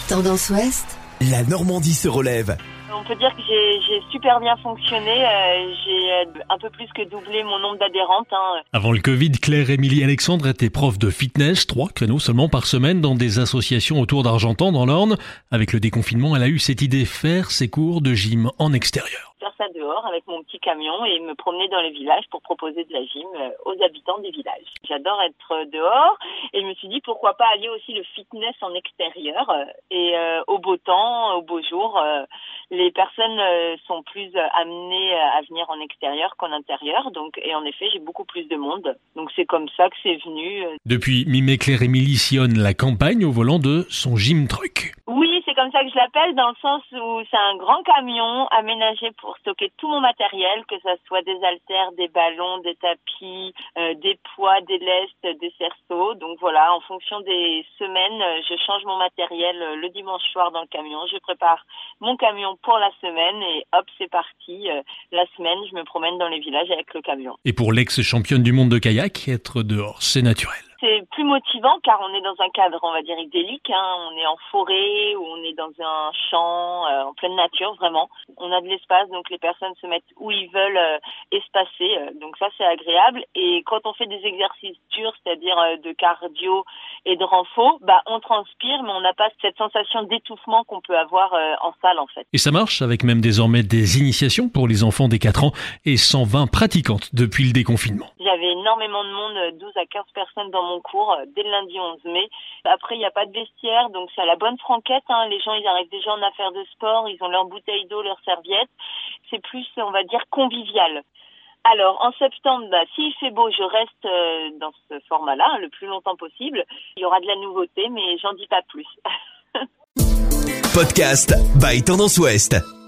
Tendance Ouest, la Normandie se relève. On peut dire que j'ai super bien fonctionné. J'ai un peu plus que doublé mon nombre d'adhérentes. Avant le Covid, Claire-Émilie Alexandre était prof de fitness, 3 créneaux seulement par semaine dans des associations autour d'Argentan dans l'Orne. Avec le déconfinement, elle a eu cette idée, faire ses cours de gym en extérieur. Faire ça dehors avec mon petit camion et me promener dans les villages pour proposer de la gym aux habitants des villages. J'adore être dehors et je me suis dit pourquoi pas allier aussi le fitness en extérieur et au beau temps, au beau jour. Les personnes sont plus amenées à venir en extérieur qu'en intérieur, et en effet j'ai beaucoup plus de monde. Donc c'est comme ça que c'est venu. Depuis mi-mai, Claire-Émilie sillonne la campagne au volant de son gym truck. Oui, c'est comme ça que je l'appelle, dans le sens où c'est un grand camion aménagé pour stocker tout mon matériel, que ça soit des haltères, des ballons, des tapis, des poids, des lestes, des cerceaux. Donc voilà, en fonction des semaines, je change mon matériel le dimanche soir dans le camion. Je prépare mon camion pour la semaine et hop, c'est parti. La semaine, je me promène dans les villages avec le camion. Et pour l'ex-championne du monde de kayak, être dehors, c'est naturel. C'est plus motivant car on est dans un cadre, on va dire, idyllique. On est en forêt ou on est dans un champ, en pleine nature, vraiment. On a de l'espace, donc les personnes se mettent où ils veulent espacer. Donc ça, c'est agréable. Et quand on fait des exercices durs, c'est-à-dire de cardio et de renfo, on transpire, mais on n'a pas cette sensation d'étouffement qu'on peut avoir en salle, en fait. Et ça marche, avec même désormais des initiations pour les enfants des 4 ans et 120 pratiquantes depuis le déconfinement. J'avais énormément de monde, 12 à 15 personnes dans mon cours dès le lundi 11 mai. Après, il n'y a pas de vestiaire, donc c'est à la bonne franquette. Les gens, ils arrivent déjà en affaires de sport, ils ont leur bouteille d'eau, leur serviette. C'est plus, on va dire, convivial. Alors, en septembre, s'il fait beau, je reste dans ce format-là, le plus longtemps possible. Il y aura de la nouveauté, mais j'en dis pas plus. Podcast by Tendance Ouest.